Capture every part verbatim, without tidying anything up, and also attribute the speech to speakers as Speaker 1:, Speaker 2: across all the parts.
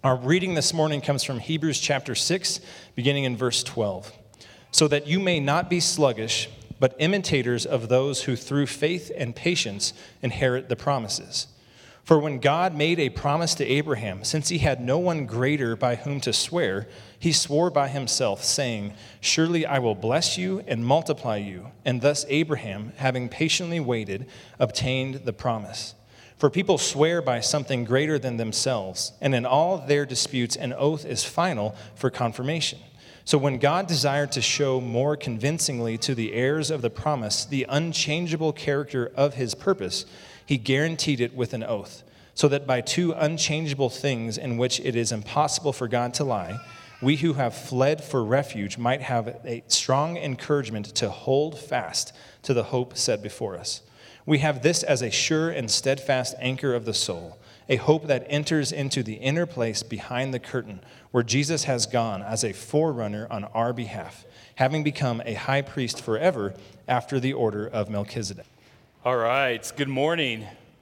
Speaker 1: Our reading this morning comes from Hebrews chapter six, beginning in verse twelve. So that you may not be sluggish, but imitators of those who through faith and patience inherit the promises. For when God made a promise to Abraham, since he had no one greater by whom to swear, he swore by himself, saying, Surely I will bless you and multiply you. And thus Abraham, having patiently waited, obtained the promise. For people swear by something greater than themselves, and in all their disputes an oath is final for confirmation. So when God desired to show more convincingly to the heirs of the promise the unchangeable character of his purpose, he guaranteed it with an oath, so that by two unchangeable things in which it is impossible for God to lie, we who have fled for refuge might have a strong encouragement to hold fast to the hope set before us. We have this as a sure and steadfast anchor of the soul, a hope that enters into the inner place behind the curtain, where Jesus has gone as a forerunner on our behalf, having become a high priest forever after the order of Melchizedek.
Speaker 2: All right, good morning.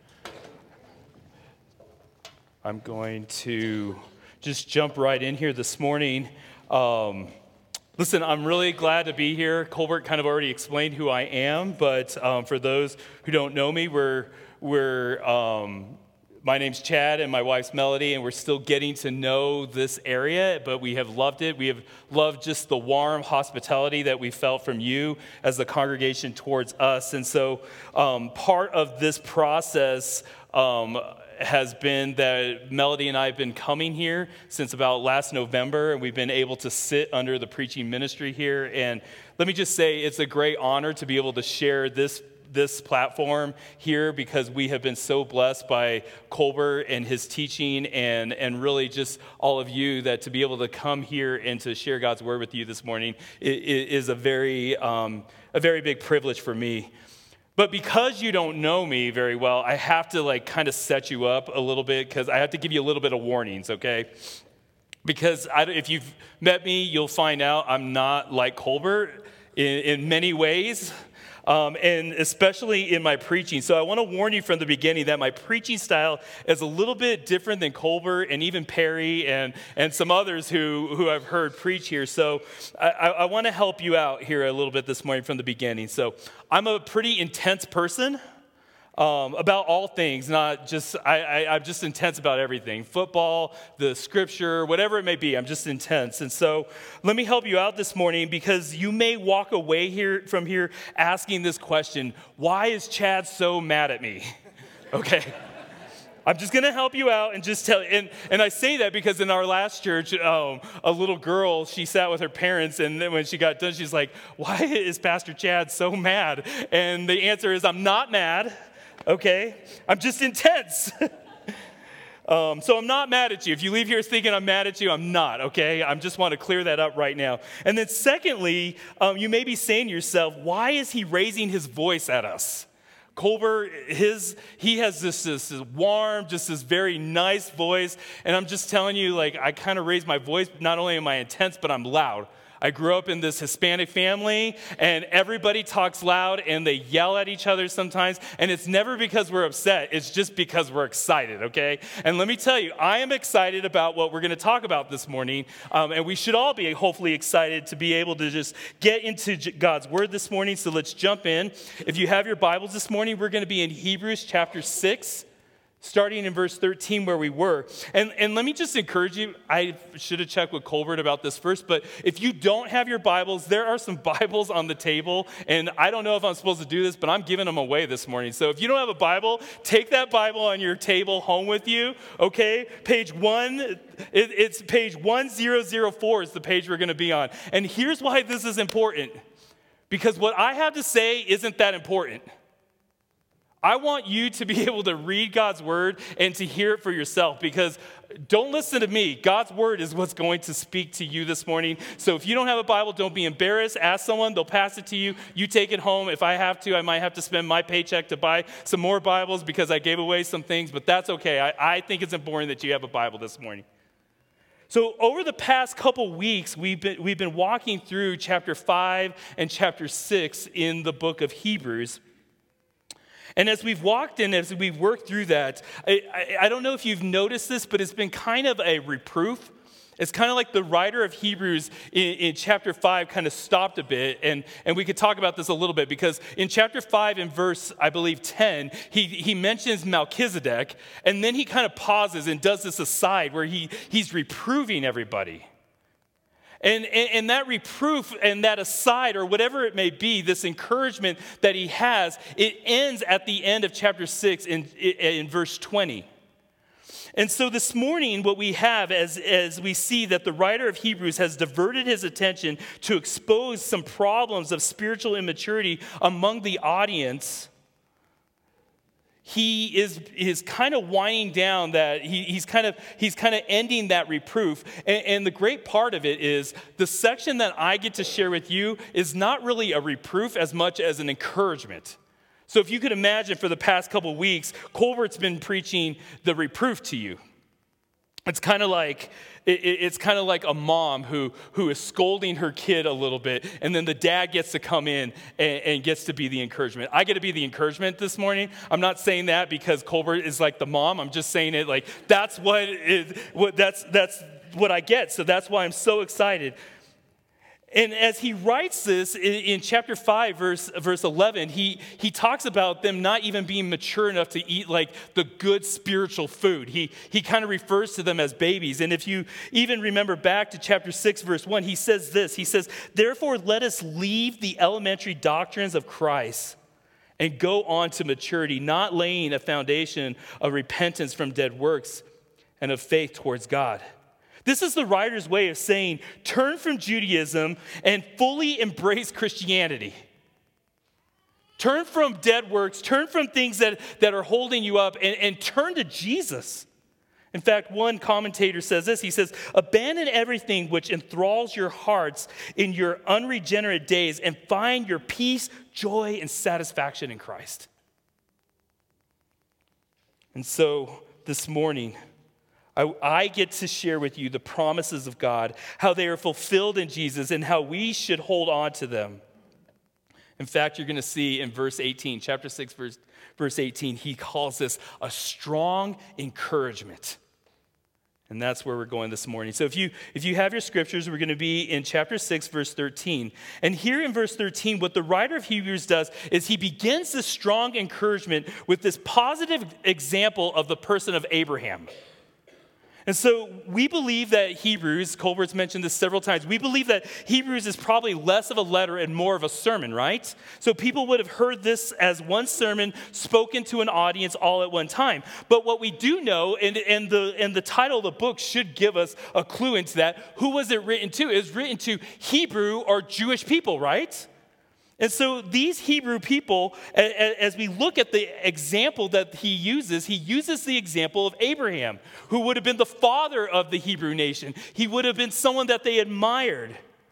Speaker 2: I'm going to just jump right in here this morning. Um, Listen, I'm really glad to be here. Colbert kind of already explained who I am, but um, for those who don't know me, we're, we're um, my name's Chad and my wife's Melody, and we're still getting to know this area, but we have loved it. We have loved just the warm hospitality that we felt from you as the congregation towards us. And so um, part of this process um, has been that Melody and I have been coming here since about last November, and we've been able to sit under the preaching ministry here. And let me just say, it's a great honor to be able to share this this platform here, because we have been so blessed by Colbert and his teaching, and, and really just all of you, that to be able to come here and to share God's word with you this morning is a very, um, a very big privilege for me. But because you don't know me very well, I have to like kind of set you up a little bit, because I have to give you a little bit of warnings, okay? Because I, if you've met me, you'll find out I'm not like Colbert in, in many ways, um, and especially in my preaching. So I want to warn you from the beginning that my preaching style is a little bit different than Colbert and even Perry and, and some others who, who I've heard preach here. So I, I, I want to help you out here a little bit this morning from the beginning. So I'm a pretty intense person. Um, about all things, not just, I, I, I'm just intense about everything. Football, the scripture, whatever it may be, I'm just intense. And so let me help you out this morning, because you may walk away here from here asking this question: why is Chad so mad at me? Okay. I'm just going to help you out and just tell you. And, and I say that because in our last church, um, a little girl, she sat with her parents, and then when she got done, she's like, why is Pastor Chad so mad? And the answer is, I'm not mad. Okay, I'm just intense. um, so I'm not mad at you. If you leave here thinking I'm mad at you, I'm not, okay? I just want to clear that up right now. And then secondly, um, you may be saying to yourself, why is he raising his voice at us? Colbert, his, he has this, this, this warm, just this very nice voice. And I'm just telling you, like, I kind of raise my voice. Not only am I intense, but I'm loud. I grew up in this Hispanic family, and everybody talks loud, and they yell at each other sometimes, and it's never because we're upset. It's just because we're excited, okay? And let me tell you, I am excited about what we're going to talk about this morning, um, and we should all be hopefully excited to be able to just get into God's word this morning, so let's jump in. If you have your Bibles this morning, we're going to be in Hebrews chapter six, starting in verse thirteen where we were. And, and let me just encourage you, I should have checked with Colbert about this first, but if you don't have your Bibles, there are some Bibles on the table, and I don't know if I'm supposed to do this, but I'm giving them away this morning. So if you don't have a Bible, take that Bible on your table home with you, okay? Page one, it, it's page one thousand four is the page we're going to be on. And here's why this is important, because what I have to say isn't that important. I want you to be able to read God's word and to hear it for yourself, because don't listen to me. God's word is what's going to speak to you this morning. So if you don't have a Bible, don't be embarrassed. Ask someone. They'll pass it to you. You take it home. If I have to, I might have to spend my paycheck to buy some more Bibles because I gave away some things, but that's okay. I, I think it's important that you have a Bible this morning. So over the past couple weeks, we've been, we've been walking through chapter five and chapter six in the book of Hebrews. And as we've walked in, as we've worked through that, I, I, I don't know if you've noticed this, but it's been kind of a reproof. It's kind of like the writer of Hebrews in, in chapter five kind of stopped a bit, and, and we could talk about this a little bit, because in chapter five in verse, I believe, ten, he, he mentions Melchizedek, and then he kind of pauses and does this aside where he, he's reproving everybody. And, and, and that reproof and that aside, or whatever it may be, this encouragement that he has, it ends at the end of chapter six in, in verse twenty. And so this morning, what we have as, as we see that the writer of Hebrews has diverted his attention to expose some problems of spiritual immaturity among the audience, he is, is kind of winding down that, he, he's kind of he's kind of ending that reproof. And, and the great part of it is the section that I get to share with you is not really a reproof as much as an encouragement. So if you could imagine, for the past couple of weeks, Colbert's been preaching the reproof to you. It's kind of like it, it's kind of like a mom who, who is scolding her kid a little bit, and then the dad gets to come in and, and gets to be the encouragement. I get to be the encouragement this morning. I'm not saying that because Colbert is like the mom. I'm just saying it like that's what is what that's that's what I get. So that's why I'm so excited. And as he writes this in, in chapter five, verse, verse eleven, he, he talks about them not even being mature enough to eat like the good spiritual food. He, he kind of refers to them as babies. And if you even remember back to chapter six, verse one, he says this. He says, "Therefore let us leave the elementary doctrines of Christ and go on to maturity, not laying a foundation of repentance from dead works and of faith towards God." This is the writer's way of saying, turn from Judaism and fully embrace Christianity. Turn from dead works, turn from things that, that are holding you up, and, and turn to Jesus. In fact, one commentator says this. He says, "Abandon everything which enthralls your hearts in your unregenerate days and find your peace, joy, and satisfaction in Christ." And so this morning, I, I get to share with you the promises of God, how they are fulfilled in Jesus, and how we should hold on to them. In fact, you're going to see in verse eighteen, chapter six, verse, verse eighteen, he calls this a strong encouragement. And that's where we're going this morning. So if you if you have your scriptures, we're going to be in chapter six, verse thirteen. And here in verse thirteen, what the writer of Hebrews does is he begins this strong encouragement with this positive example of the person of Abraham. And so we believe that Hebrews, Colbert's mentioned this several times, we believe that Hebrews is probably less of a letter and more of a sermon, right? So people would have heard this as one sermon spoken to an audience all at one time. But what we do know, and, and, the, and the title of the book should give us a clue into that, who was it written to? It was written to Hebrew or Jewish people, right? And so these Hebrew people, as we look at the example that he uses, he uses the example of Abraham, who would have been the father of the Hebrew nation. He would have been someone that they admired.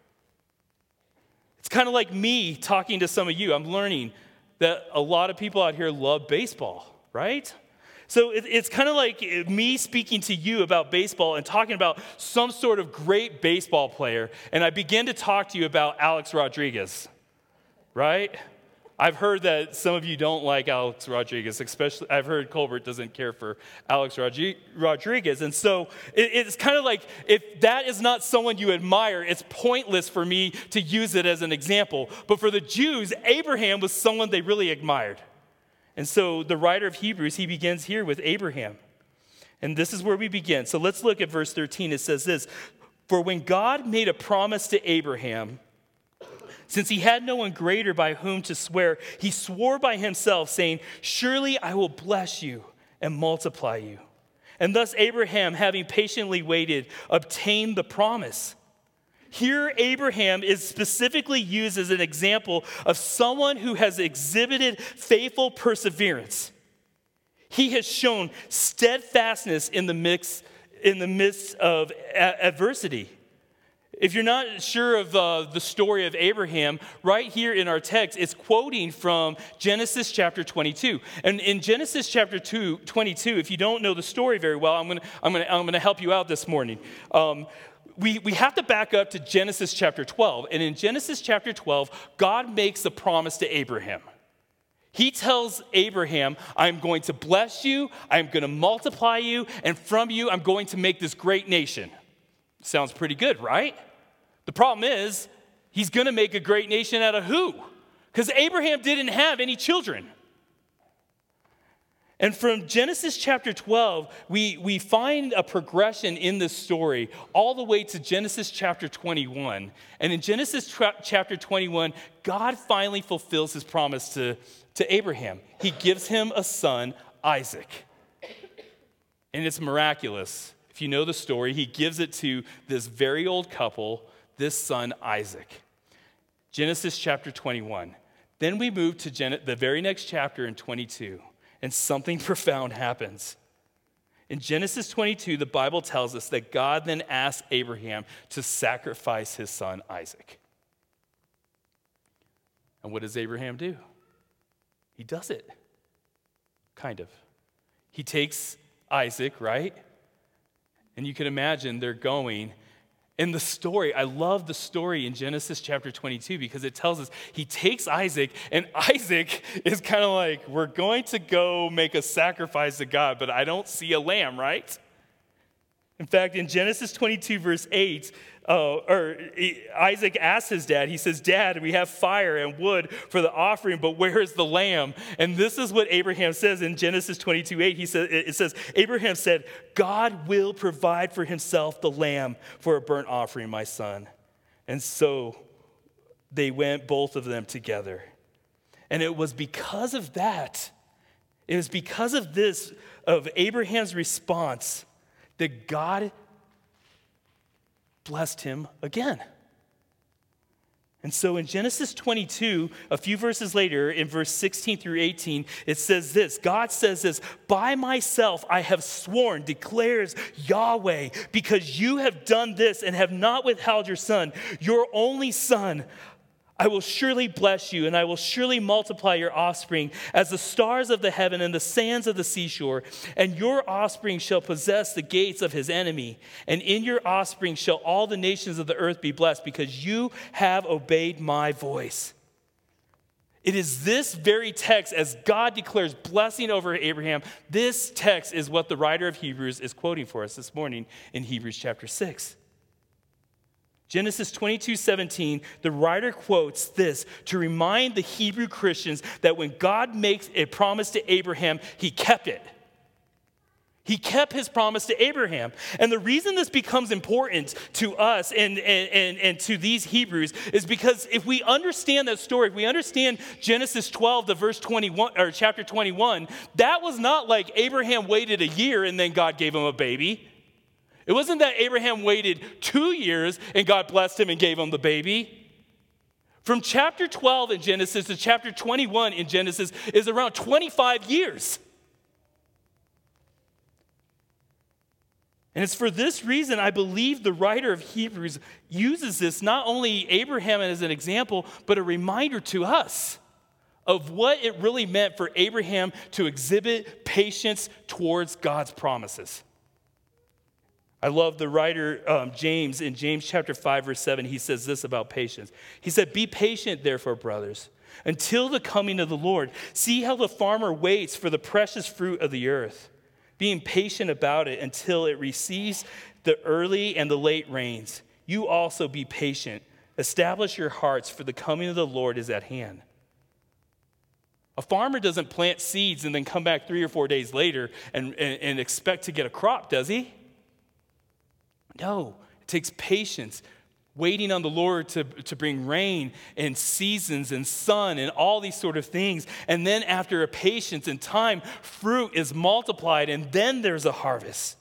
Speaker 2: It's kind of like me talking to some of you. I'm learning that a lot of people out here love baseball, right? So it's kind of like me speaking to you about baseball and talking about some sort of great baseball player, and I begin to talk to you about Alex Rodriguez. Right? I've heard that some of you don't like Alex Rodriguez, especially I've heard Colbert doesn't care for Alex Rodriguez. And so it, it's kind of like if that is not someone you admire, it's pointless for me to use it as an example. But for the Jews, Abraham was someone they really admired. And so the writer of Hebrews, he begins here with Abraham. And this is where we begin. So let's look at verse thirteen. It says this, "For when God made a promise to Abraham, since he had no one greater by whom to swear, he swore by himself, saying, 'Surely I will bless you and multiply you.' And thus Abraham, having patiently waited, obtained the promise." Here, Abraham is specifically used as an example of someone who has exhibited faithful perseverance. He has shown steadfastness in the midst, in the midst of adversity. If you're not sure of uh, the story of Abraham, right here in our text, it's quoting from Genesis chapter twenty-two. And in Genesis chapter two, twenty-two, if you don't know the story very well, I'm going to I'm gonna, I'm gonna help you out this morning. Um, we, we have to back up to Genesis chapter twelve. And in Genesis chapter twelve, God makes a promise to Abraham. He tells Abraham, I'm going to bless you, I'm going to multiply you, and from you I'm going to make this great nation. Sounds pretty good, right? The problem is, he's going to make a great nation out of who? Because Abraham didn't have any children. And from Genesis chapter twelve, we, we find a progression in this story all the way to Genesis chapter twenty-one. And in Genesis tra- chapter twenty-one, God finally fulfills his promise to, to Abraham. He gives him a son, Isaac. And it's miraculous. If you know the story, he gives it to this very old couple, this son, Isaac. Genesis chapter twenty-one. Then we move to Gen- the very next chapter in twenty-two. And something profound happens. In Genesis twenty-two, the Bible tells us that God then asked Abraham to sacrifice his son Isaac. And what does Abraham do? He does it. Kind of. He takes Isaac, right? And you can imagine they're going. In the story, I love the story in Genesis chapter twenty-two because it tells us he takes Isaac, and Isaac is kind of like, we're going to go make a sacrifice to God, but I don't see a lamb, right? In fact, in Genesis twenty-two, verse eight, uh, or Isaac asks his dad, he says, Dad, we have fire and wood for the offering, but where is the lamb? And this is what Abraham says in Genesis twenty-two, eight. He says, it says, Abraham said, God will provide for himself the lamb for a burnt offering, my son. And so they went, both of them together. And it was because of that, it was because of this, of Abraham's response, that God blessed him again. And so in Genesis twenty-two, a few verses later, in verse sixteen through eighteen, it says this. God says this, by myself I have sworn, declares Yahweh, because you have done this and have not withheld your son, your only son. I will surely bless you, and I will surely multiply your offspring as the stars of the heaven and the sands of the seashore. And your offspring shall possess the gates of his enemy. And in your offspring shall all the nations of the earth be blessed, because you have obeyed my voice. It is this very text, as God declares blessing over Abraham, this text is what the writer of Hebrews is quoting for us this morning in Hebrews chapter six. Genesis twenty-two seventeen, the writer quotes this to remind the Hebrew Christians that when God makes a promise to Abraham, he kept it. He kept his promise to Abraham. And the reason this becomes important to us and, and, and, and to these Hebrews is because if we understand that story, if we understand Genesis twelve, the verse twenty-one, or chapter twenty-one, that was not like Abraham waited a year and then God gave him a baby. It wasn't that Abraham waited two years and God blessed him and gave him the baby. From chapter twelve in Genesis to chapter twenty-one in Genesis is around twenty-five years. And it's for this reason I believe the writer of Hebrews uses this, not only Abraham as an example, but a reminder to us of what it really meant for Abraham to exhibit patience towards God's promises. I love the writer um, James in James chapter five, verse seven. He says this about patience. He said, be patient, therefore, brothers, until the coming of the Lord. See how the farmer waits for the precious fruit of the earth, being patient about it until it receives the early and the late rains. You also be patient. Establish your hearts, for the coming of the Lord is at hand. A farmer doesn't plant seeds and then come back three or four days later and, and, and expect to get a crop, does he? No, it takes patience, waiting on the Lord to, to bring rain and seasons and sun and all these sort of things. And then after a patience and time, fruit is multiplied, and then there's a harvest.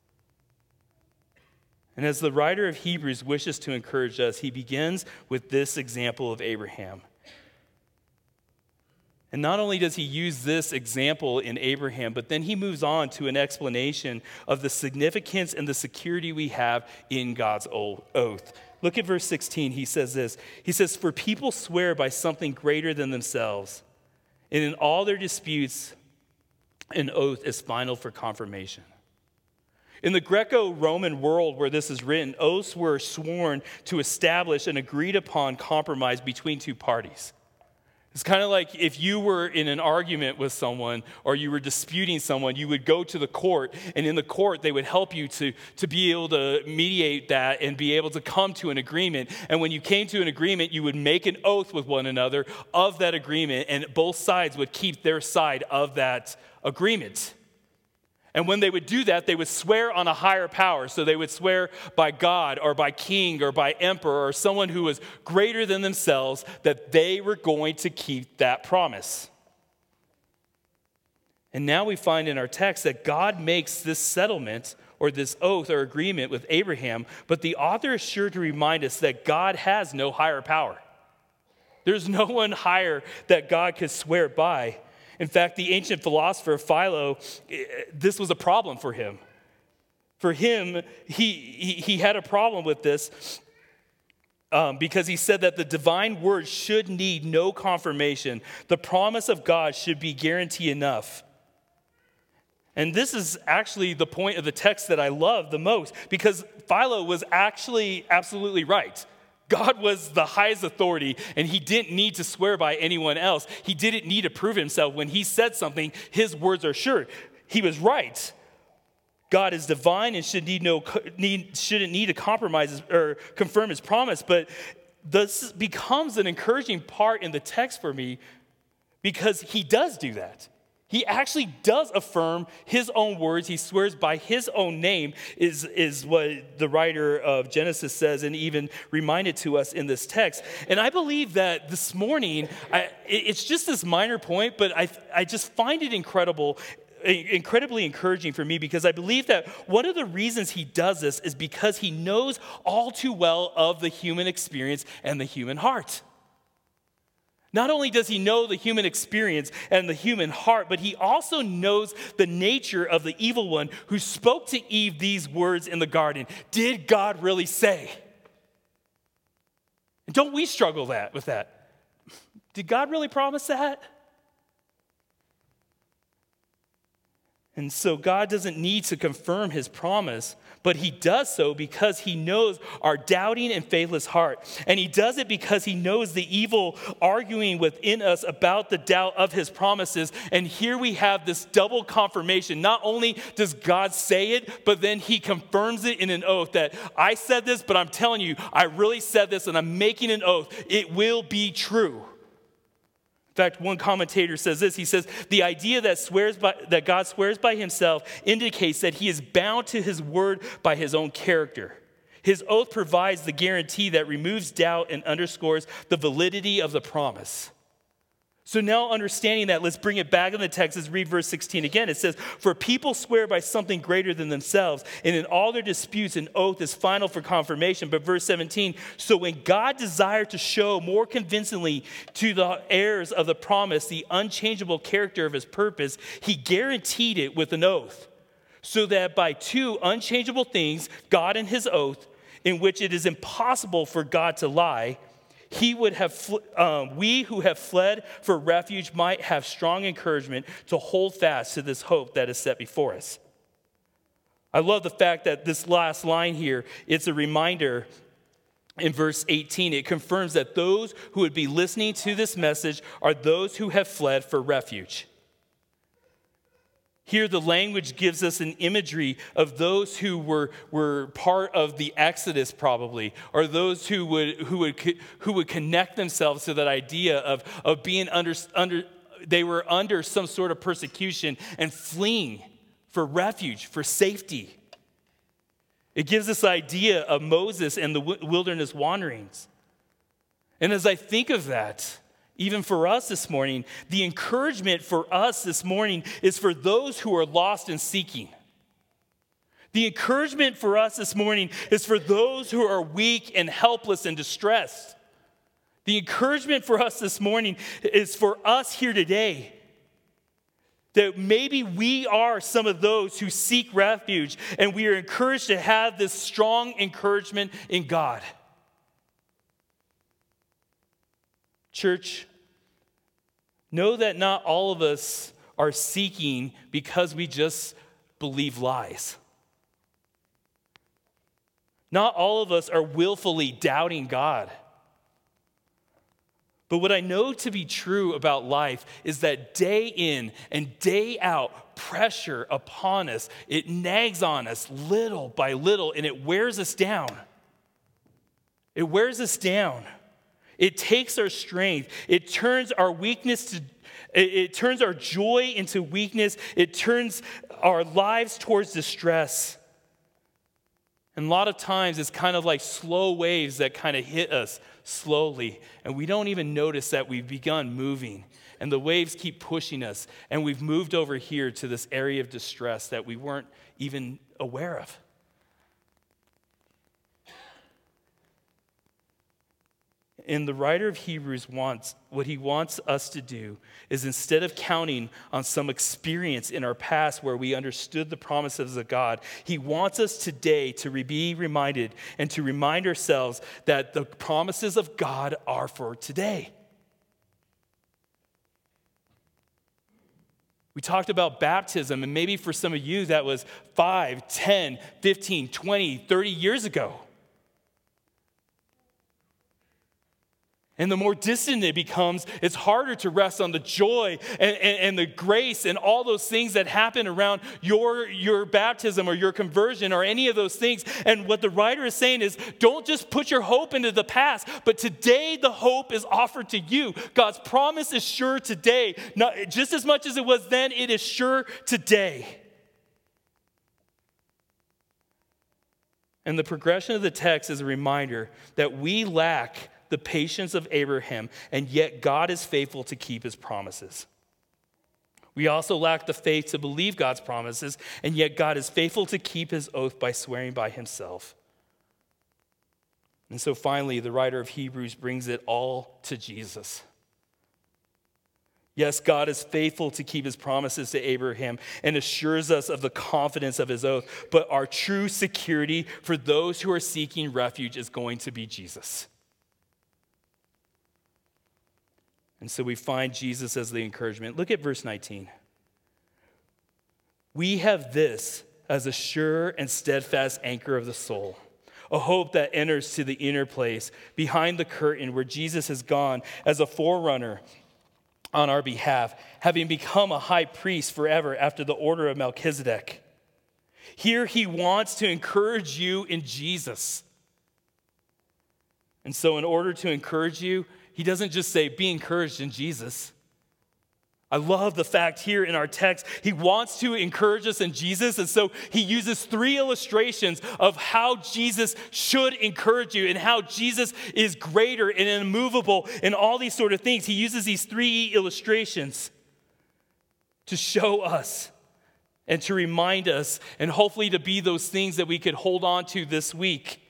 Speaker 2: And as the writer of Hebrews wishes to encourage us, he begins with this example of Abraham. And not only does he use this example in Abraham, but then he moves on to an explanation of the significance and the security we have in God's oath. Look at verse sixteen. He says this. He says, for people swear by something greater than themselves, and in all their disputes, an oath is final for confirmation. In the Greco-Roman world where this is written, oaths were sworn to establish an agreed upon compromise between two parties. It's kind of like if you were in an argument with someone or you were disputing someone, you would go to the court, and in the court they would help you to, to be able to mediate that and be able to come to an agreement. And when you came to an agreement, you would make an oath with one another of that agreement, and both sides would keep their side of that agreement. And when they would do that, they would swear on a higher power. So they would swear by God or by king or by emperor or someone who was greater than themselves that they were going to keep that promise. And now we find in our text that God makes this settlement or this oath or agreement with Abraham, but the author is sure to remind us that God has no higher power. There's no one higher that God could swear by. In fact, the ancient philosopher Philo, this was a problem for him. For him, he, he, he had a problem with this um, because he said that the divine word should need no confirmation. The promise of God should be guarantee enough. And this is actually the point of the text that I love the most, because Philo was actually absolutely right. God was the highest authority, and he didn't need to swear by anyone else. He didn't need to prove himself. When he said something, his words are sure. He was right. God is divine and should need no need shouldn't need to compromise or confirm his promise. But this becomes an encouraging part in the text for me, because he does do that. He actually does affirm his own words. He swears by his own name, is, is what the writer of Genesis says, and even reminded to us in this text. And I believe that this morning, I, it's just this minor point, but I, I just find it incredible, incredibly encouraging for me, because I believe that one of the reasons he does this is because he knows all too well of the human experience and the human heart. Not only does he know the human experience and the human heart, but he also knows the nature of the evil one who spoke to Eve these words in the garden. Did God really say? And don't we struggle that with that? Did God really promise that? And so God doesn't need to confirm his promise, but he does so because he knows our doubting and faithless heart. And he does it because he knows the evil arguing within us about the doubt of his promises. And here we have this double confirmation. Not only does God say it, but then he confirms it in an oath that I said this, but I'm telling you, I really said this, and I'm making an oath. It will be true. In fact, one commentator says this. He says, the idea that swears by, that God swears by himself indicates that he is bound to his word by his own character. His oath provides the guarantee that removes doubt and underscores the validity of the promise. So now, understanding that, let's bring it back in the text. Let's read verse sixteen again. It says, for people swear by something greater than themselves, and in all their disputes, an oath is final for confirmation. But verse seventeen, so when God desired to show more convincingly to the heirs of the promise the unchangeable character of his purpose, he guaranteed it with an oath, so that by two unchangeable things, God and his oath, in which it is impossible for God to lie, He would have, um, we who have fled for refuge might have strong encouragement to hold fast to this hope that is set before us. I love the fact that this last line here, it's a reminder in verse eighteen. It confirms that those who would be listening to this message are those who have fled for refuge. Here, the language gives us an imagery of those who were, were part of the Exodus, probably, or those who would who would who would connect themselves to that idea of, of being under under they were under some sort of persecution and fleeing for refuge, for safety. It gives this idea of Moses and the wilderness wanderings. And as I think of that, even for us this morning, the encouragement for us this morning is for those who are lost and seeking. The encouragement for us this morning is for those who are weak and helpless and distressed. The encouragement for us this morning is for us here today, that maybe we are some of those who seek refuge, and we are encouraged to have this strong encouragement in God. Church, know that not all of us are seeking because we just believe lies. Not all of us are willfully doubting God. But what I know to be true about life is that day in and day out, pressure upon us, it nags on us little by little, and it wears us down. It wears us down. It takes our strength. It turns our weakness to, it, it turns our joy into weakness. It turns our lives towards distress. And a lot of times it's kind of like slow waves that kind of hit us slowly, and we don't even notice that we've begun moving, and the waves keep pushing us, and we've moved over here to this area of distress that we weren't even aware of. And the writer of Hebrews wants, what he wants us to do is, instead of counting on some experience in our past where we understood the promises of God, he wants us today to be reminded and to remind ourselves that the promises of God are for today. We talked about baptism, and maybe for some of you that was five, ten, fifteen, twenty, thirty years ago. And the more distant it becomes, it's harder to rest on the joy and, and, and the grace and all those things that happen around your, your baptism or your conversion or any of those things. And what the writer is saying is, don't just put your hope into the past, but today the hope is offered to you. God's promise is sure today. Not, just as much as it was then, it is sure today. And the progression of the text is a reminder that we lack the patience of Abraham, and yet God is faithful to keep his promises. We also lack the faith to believe God's promises, and yet God is faithful to keep his oath by swearing by himself. And so finally, the writer of Hebrews brings it all to Jesus. Yes, God is faithful to keep his promises to Abraham and assures us of the confidence of his oath, but our true security for those who are seeking refuge is going to be Jesus. And so we find Jesus as the encouragement. Look at verse nineteen. We have this as a sure and steadfast anchor of the soul, a hope that enters to the inner place behind the curtain where Jesus has gone as a forerunner on our behalf, having become a high priest forever after the order of Melchizedek. Here he wants to encourage you in Jesus. And so in order to encourage you, he doesn't just say, be encouraged in Jesus. I love the fact here in our text, he wants to encourage us in Jesus. And so he uses three illustrations of how Jesus should encourage you and how Jesus is greater and immovable and all these sort of things. He uses these three illustrations to show us and to remind us and hopefully to be those things that we could hold on to this week.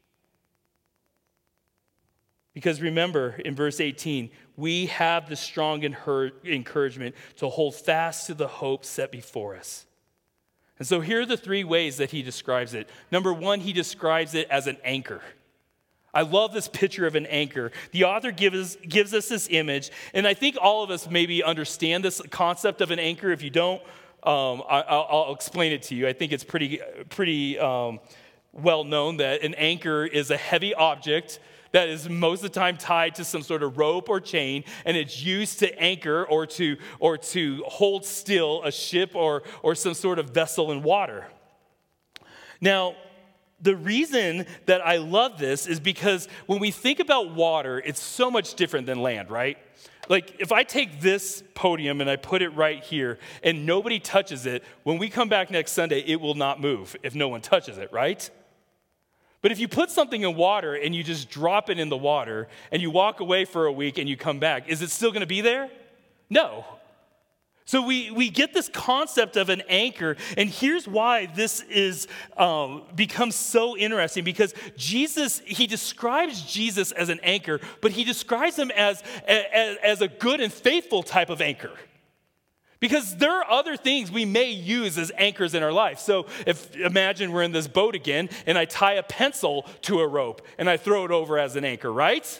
Speaker 2: Because remember, in verse eighteen, we have the strong encouragement to hold fast to the hope set before us. And so here are the three ways that he describes it. Number one, he describes it as an anchor. I love this picture of an anchor. The author gives, gives us this image, and I think all of us maybe understand this concept of an anchor. If you don't, um, I, I'll, I'll explain it to you. I think it's pretty, pretty um, well known that an anchor is a heavy object that is most of the time tied to some sort of rope or chain, and it's used to anchor or to or to hold still a ship or, or some sort of vessel in water. Now, the reason that I love this is because when we think about water, it's so much different than land, right? Like, if I take this podium and I put it right here and nobody touches it, when we come back next Sunday, it will not move if no one touches it, right? But if you put something in water and you just drop it in the water and you walk away for a week and you come back, is it still going to be there? No. So we, we get this concept of an anchor, and here's why this is um, becomes so interesting, because Jesus, he describes Jesus as an anchor, but he describes him as, as, as a good and faithful type of anchor. Because there are other things we may use as anchors in our life. So if imagine we're in this boat again, and I tie a pencil to a rope, and I throw it over as an anchor, right?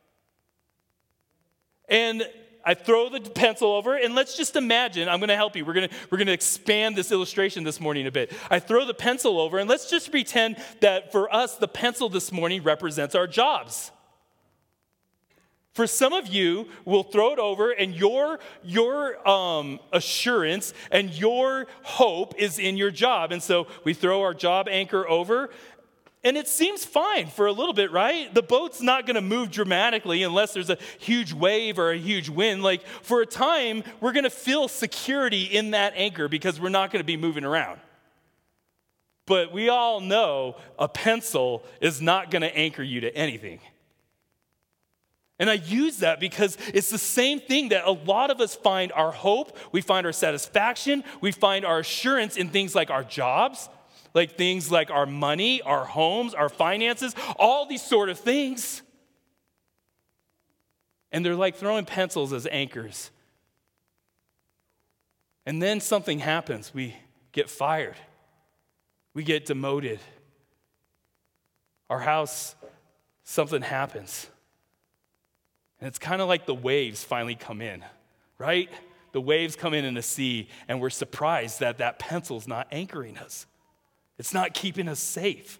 Speaker 2: And I throw the pencil over, and let's just imagine, I'm going to help you. We're going to, we're going to expand this illustration this morning a bit. I throw the pencil over, and let's just pretend that for us, the pencil this morning represents our jobs. For some of you, we'll throw it over, and your, your um, assurance and your hope is in your job. And so we throw our job anchor over, and it seems fine for a little bit, right? The boat's not going to move dramatically unless there's a huge wave or a huge wind. Like, for a time, we're going to feel security in that anchor because we're not going to be moving around. But we all know a pencil is not going to anchor you to anything. And I use that because it's the same thing that a lot of us find our hope, we find our satisfaction, we find our assurance in things like our jobs, like things like our money, our homes, our finances, all these sort of things. And they're like throwing pencils as anchors. And then something happens. We get fired. We get demoted. Our house, something happens. And it's kind of like the waves finally come in, right? The waves come in in the sea, and we're surprised that that pencil's not anchoring us. It's not keeping us safe.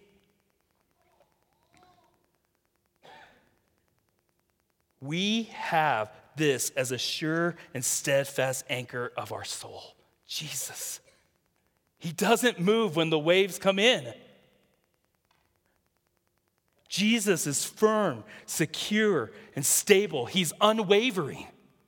Speaker 2: We have this as a sure and steadfast anchor of our soul, Jesus. He doesn't move when the waves come in. Jesus is firm, secure, and stable. He's unwavering.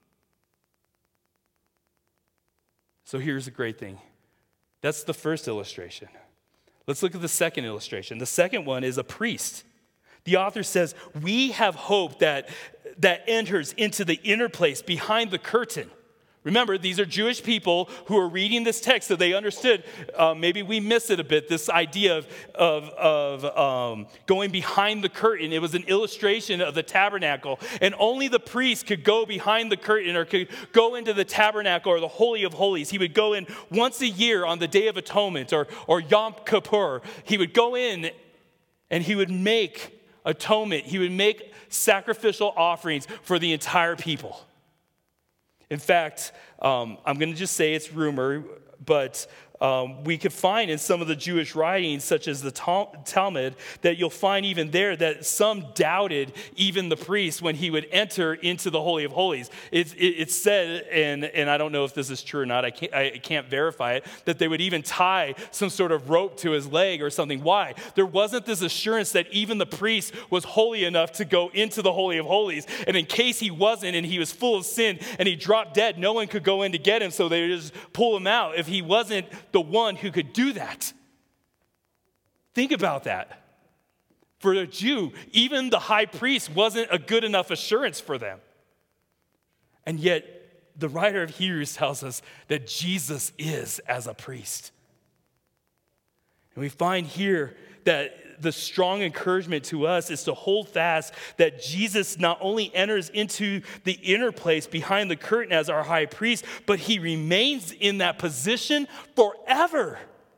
Speaker 2: So here's the great thing. That's the first illustration. Let's look at the second illustration. The second one is a priest. The author says, we have hope that, that enters into the inner place behind the curtain. Remember, these are Jewish people who are reading this text, so they understood. Uh, maybe we miss it a bit, this idea of, of, of um, going behind the curtain. It was an illustration of the tabernacle, and only the priest could go behind the curtain or could go into the tabernacle or the Holy of Holies. He would go in once a year on the Day of Atonement or, or Yom Kippur. He would go in and he would make atonement. He would make sacrificial offerings for the entire people. In fact, um, I'm going to just say it's rumor, but um, we could find in some of the Jewish writings, such as the Talmud, that you'll find even there that some doubted even the priest when he would enter into the Holy of Holies. It's, it, it's said, and, and I don't know if this is true or not, I can't, I can't verify it, that they would even tie some sort of rope to his leg or something. Why? There wasn't this assurance that even the priest was holy enough to go into the Holy of Holies. And in case he wasn't and he was full of sin and he dropped dead, no one could go in to get him, so they would just pull him out if he wasn't the one who could do that. Think about that. For a Jew, even the high priest wasn't a good enough assurance for them. And yet, the writer of Hebrews tells us that Jesus is as a priest. And we find here that the strong encouragement to us is to hold fast that Jesus not only enters into the inner place behind the curtain as our high priest, but he remains in that position forever.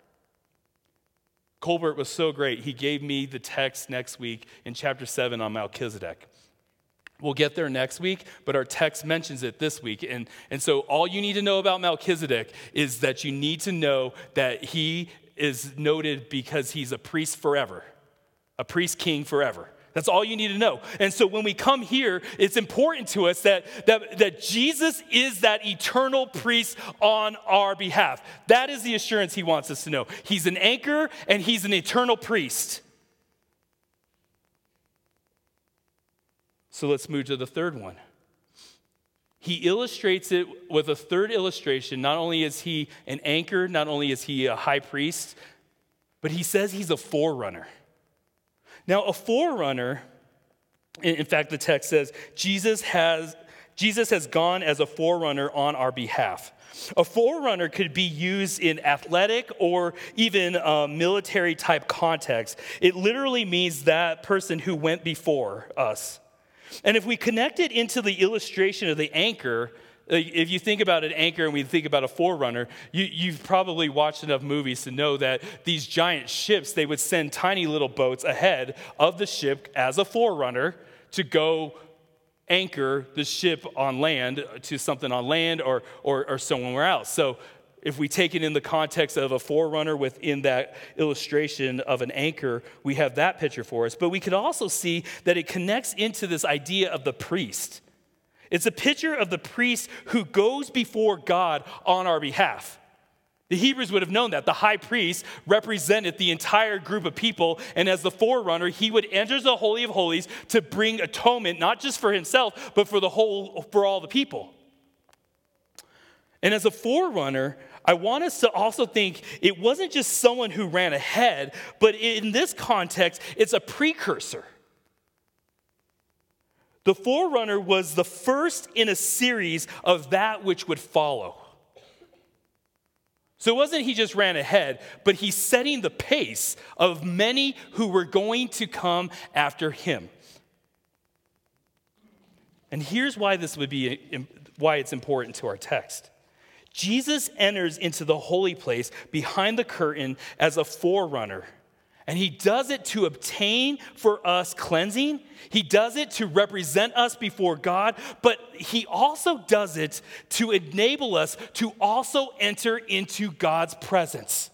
Speaker 2: Colbert was so great. He gave me the text next week in chapter seven on Melchizedek. We'll get there next week, but our text mentions it this week. And, and so all you need to know about Melchizedek is that you need to know that he is noted because he's a priest forever, a priest king forever. That's all you need to know. And so when we come here, it's important to us that, that, that Jesus is that eternal priest on our behalf. That is the assurance he wants us to know. He's an anchor and he's an eternal priest. So let's move to the third one. He illustrates it with a third illustration. Not only is he an anchor, not only is he a high priest, but he says he's a forerunner. Now, a forerunner, in fact, the text says, Jesus has, Jesus has gone as a forerunner on our behalf. A forerunner could be used in athletic or even uh, military type context. It literally means that person who went before us. And if we connect it into the illustration of the anchor, if you think about an anchor and we think about a forerunner, you, you've probably watched enough movies to know that these giant ships, they would send tiny little boats ahead of the ship as a forerunner to go anchor the ship on land to something on land or, or, or somewhere else. So if we take it in the context of a forerunner within that illustration of an anchor, we have that picture for us. But we could also see that it connects into this idea of the priest. It's a picture of the priest who goes before God on our behalf. The Hebrews would have known that. The high priest represented the entire group of people, and as the forerunner, he would enter the Holy of Holies to bring atonement, not just for himself, but for the whole, for all the people. And as a forerunner, I want us to also think it wasn't just someone who ran ahead, but in this context, it's a precursor. The forerunner was the first in a series of that which would follow. So it wasn't he just ran ahead, but he's setting the pace of many who were going to come after him. And here's why this would be why it's important to our text. Jesus enters into the holy place behind the curtain as a forerunner. And he does it to obtain for us cleansing. He does it to represent us before God. But he also does it to enable us to also enter into God's presence.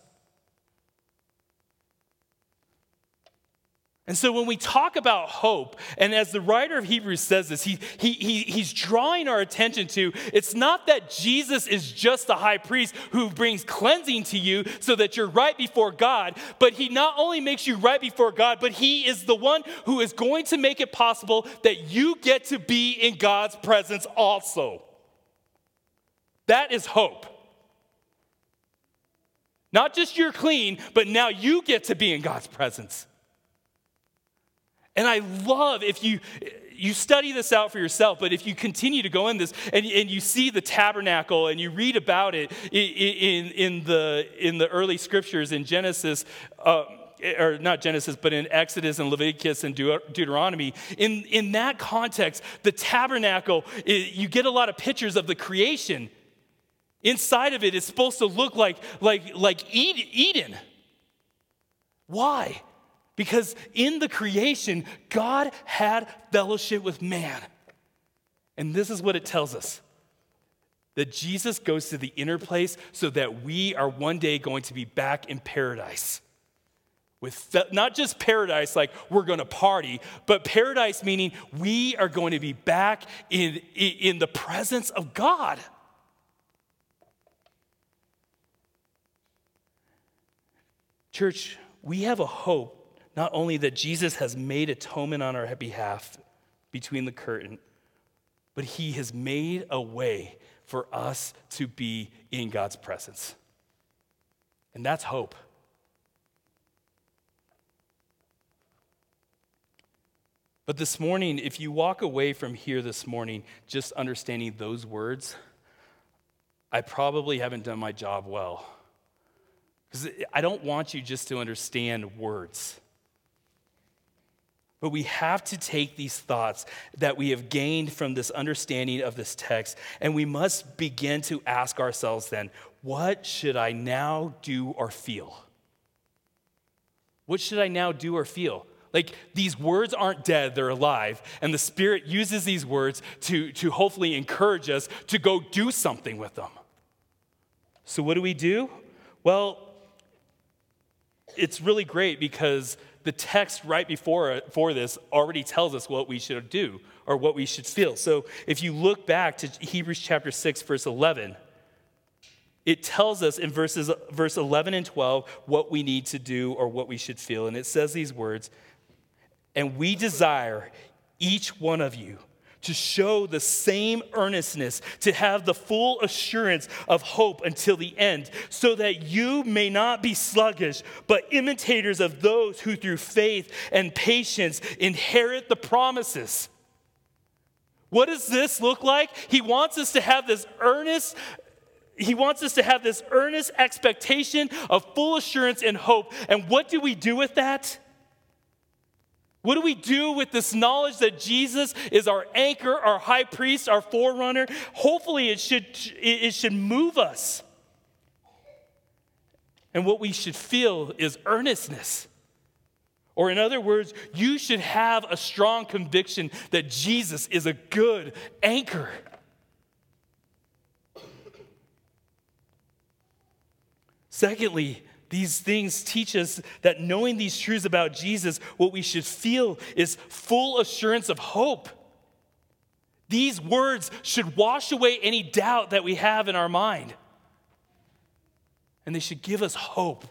Speaker 2: And so when we talk about hope, and as the writer of Hebrews says this, he, he, he, he's drawing our attention to, it's not that Jesus is just the high priest who brings cleansing to you so that you're right before God, but he not only makes you right before God, but he is the one who is going to make it possible that you get to be in God's presence also. That is hope. Not just you're clean, but now you get to be in God's presence. And I love if you you study this out for yourself, but if you continue to go in this and, and you see the tabernacle and you read about it in, in, the, in the early scriptures in Genesis, uh, or not Genesis, but in Exodus and Leviticus and Deut- Deuteronomy, in, in that context, the tabernacle, it, you get a lot of pictures of the creation. Inside of it, it's supposed to look like, like, like Eden. Why? Because in the creation, God had fellowship with man. And this is what it tells us. That Jesus goes to the inner place so that we are one day going to be back in paradise. With fe- not just paradise like we're going to party, but paradise meaning we are going to be back in, in, in the presence of God. Church, we have a hope. Not only that Jesus has made atonement on our behalf between the curtain, but he has made a way for us to be in God's presence. And that's hope. But this morning, if you walk away from here this morning just understanding those words, I probably haven't done my job well. Because I don't want you just to understand words. But we have to take these thoughts that we have gained from this understanding of this text, and we must begin to ask ourselves then, what should I now do or feel? What should I now do or feel? Like, these words aren't dead, they're alive, and the Spirit uses these words to, to hopefully encourage us to go do something with them. So what do we do? Well, it's really great because the text right before for this already tells us what we should do or what we should feel. So if you look back to Hebrews chapter six, verse eleven, it tells us in verses verse eleven and twelve what we need to do or what we should feel. And it says these words, "And we desire each one of you to show the same earnestness, to have the full assurance of hope until the end, so that you may not be sluggish, but imitators of those who through faith and patience inherit the promises." What does this look like? He wants us to have this earnest He wants us to have this earnest expectation of full assurance and hope. And what do we do with that? What do we do with this knowledge that Jesus is our anchor, our high priest, our forerunner? Hopefully it should, it should move us. And what we should feel is earnestness. Or in other words, you should have a strong conviction that Jesus is a good anchor. Secondly, these things teach us that knowing these truths about Jesus, what we should feel is full assurance of hope. These words should wash away any doubt that we have in our mind. And they should give us hope.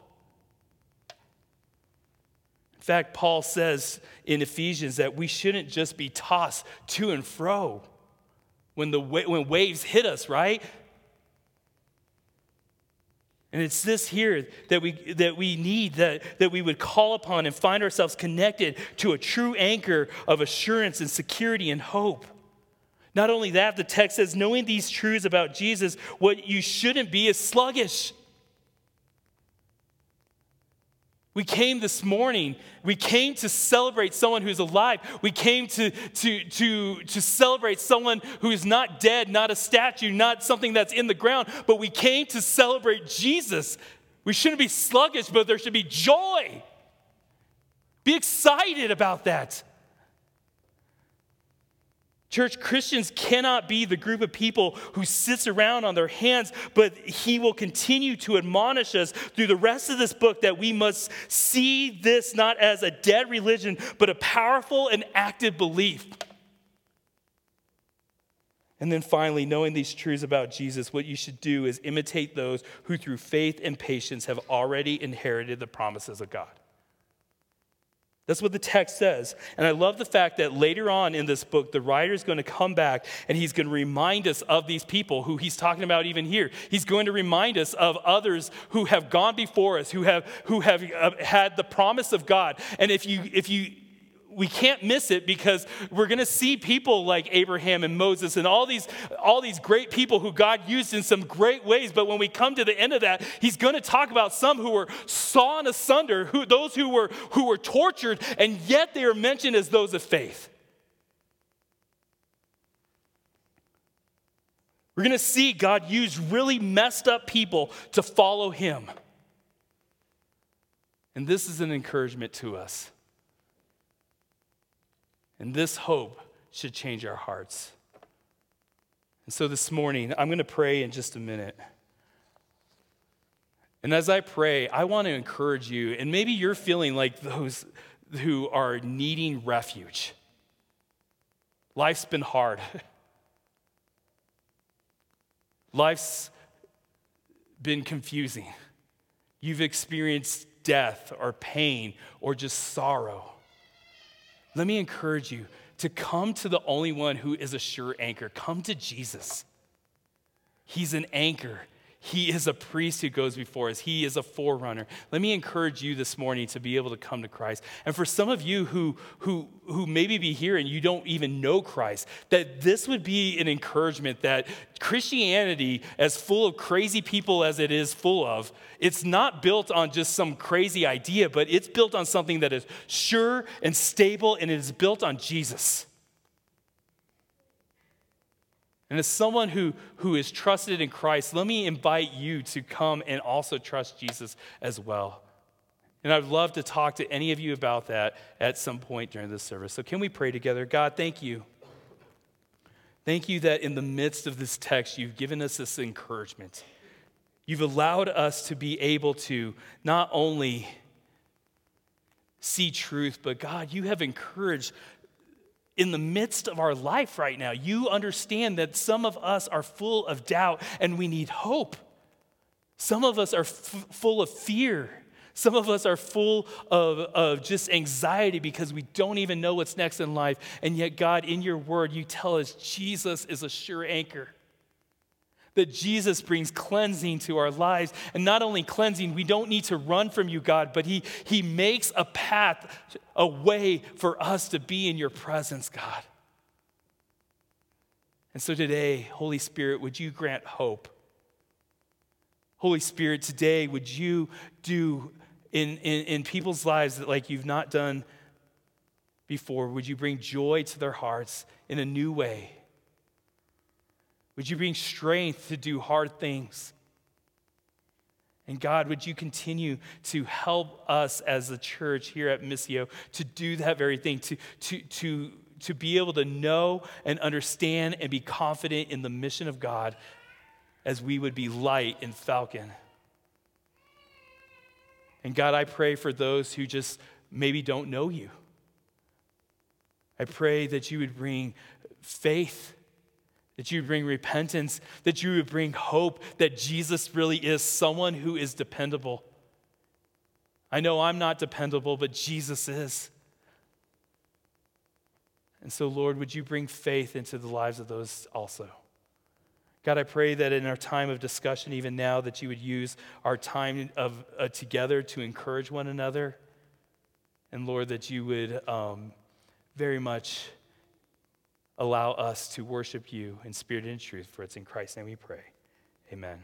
Speaker 2: In fact, Paul says in Ephesians that we shouldn't just be tossed to and fro when the when waves hit us, right? And it's this here that we that we need, that, that we would call upon and find ourselves connected to a true anchor of assurance and security and hope. Not only that, the text says, knowing these truths about Jesus, what you shouldn't be is sluggish. We came this morning, we came to celebrate someone who's alive. We came to, to, to, to celebrate someone who is not dead, not a statue, not something that's in the ground, but we came to celebrate Jesus. We shouldn't be sluggish, but there should be joy. Be excited about that. Church, Christians cannot be the group of people who sits around on their hands, but he will continue to admonish us through the rest of this book that we must see this not as a dead religion, but a powerful and active belief. And then finally, knowing these truths about Jesus, what you should do is imitate those who through faith and patience have already inherited the promises of God. That's what the text says. And I love the fact that later on in this book, the writer is going to come back and he's going to remind us of these people who he's talking about even here. He's going to remind us of others who have gone before us, who have, who have uh, had the promise of God. And if you, if you, we can't miss it because we're going to see people like Abraham and Moses and all these, all these great people who God used in some great ways. But when we come to the end of that, he's going to talk about some who were sawn asunder, who, those who were, who were tortured, and yet they are mentioned as those of faith. We're going to see God use really messed up people to follow him. And this is an encouragement to us. And this hope should change our hearts. And so this morning, I'm going to pray in just a minute. And as I pray, I want to encourage you, and maybe you're feeling like those who are needing refuge. Life's been hard. Life's been confusing. You've experienced death or pain or just sorrow. Let me encourage you to come to the only one who is a sure anchor. Come to Jesus. He's an anchor. He is a priest who goes before us. He is a forerunner. Let me encourage you this morning to be able to come to Christ. And for some of you who, who, who maybe be here and you don't even know Christ, that this would be an encouragement that Christianity, as full of crazy people as it is full of, it's not built on just some crazy idea, but it's built on something that is sure and stable, and it is built on Jesus. And as someone who, who is trusted in Christ, let me invite you to come and also trust Jesus as well. And I'd love to talk to any of you about that at some point during this service. So can we pray together? God, thank you. Thank you that in the midst of this text, you've given us this encouragement. You've allowed us to be able to not only see truth, but God, you have encouraged in the midst of our life right now. You understand that some of us are full of doubt and we need hope. Some of us are f- full of fear. Some of us are full of, of just anxiety because we don't even know what's next in life. And yet, God, in your word, you tell us Jesus is a sure anchor. That Jesus brings cleansing to our lives. And not only cleansing, we don't need to run from you, God, but he, he makes a path, a way for us to be in your presence, God. And so today, Holy Spirit, would you grant hope? Holy Spirit, today, would you do in, in, in people's lives that like you've not done before? Would you bring joy to their hearts in a new way? Would you bring strength to do hard things? And God, would you continue to help us as a church here at Missio to do that very thing, to, to, to, to be able to know and understand and be confident in the mission of God as we would be light in Falcon. And God, I pray for those who just maybe don't know you. I pray that you would bring faith, that you would bring repentance, that you would bring hope that Jesus really is someone who is dependable. I know I'm not dependable, but Jesus is. And so, Lord, would you bring faith into the lives of those also? God, I pray that in our time of discussion, even now, that you would use our time of uh, together to encourage one another. And Lord, that you would um, very much allow us to worship you in spirit and in truth, for it's in Christ's name we pray. Amen.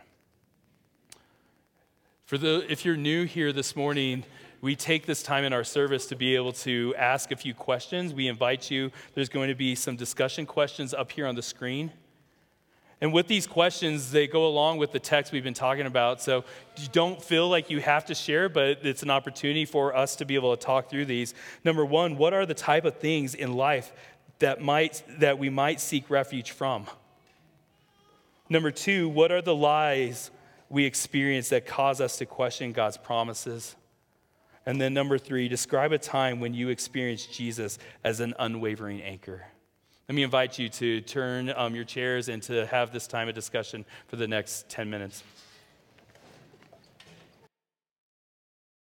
Speaker 2: For the, if you're new here this morning, we take this time in our service to be able to ask a few questions. We invite you. There's going to be some discussion questions up here on the screen. And with these questions, they go along with the text we've been talking about. So you don't feel like you have to share, but it's an opportunity for us to be able to talk through these. Number one, what are the type of things in life that might that we might seek refuge from? Number two, what are the lies we experience that cause us to question God's promises? And then number three, describe a time when you experienced Jesus as an unwavering anchor. Let me invite you to turn um, your chairs and to have this time of discussion for the next ten minutes.